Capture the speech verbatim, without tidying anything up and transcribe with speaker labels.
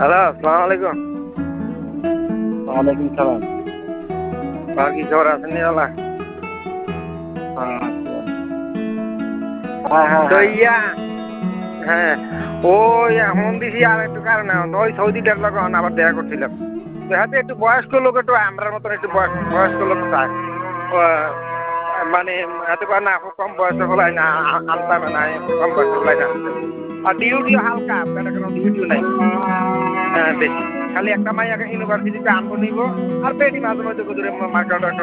Speaker 1: Hello, আসসালামু আলাইকুম।
Speaker 2: ওয়ালাইকুম সালাম।
Speaker 1: আর কি খবর আছেন নিওয়ালা?
Speaker 2: হ্যাঁ হ্যাঁ
Speaker 1: তো
Speaker 2: হ্যাঁ
Speaker 1: ইয়া হ্যাঁ ওই এখন দিছি আর একটু কারণে ওই সৌদিটার লগে আবার দেখা করছিলাম। দেখাতে একটু বয়স্ক লোক একটু আমরার মতন একটু বয়স বয়স্ক লোক চায়। মানে এত পারে না কম বয়সে হলাই না আনতাম না কম বয়সে হলাই না। আর ডিউটিও হালকা আপনার কোনো ডিউটিও নাই হ্যাঁ বেশি খালি একটা মাইয়াকে ইউনিভার্সিটিতে আনবো নিব আর পেটি মাঝে মধ্যে মার্কেট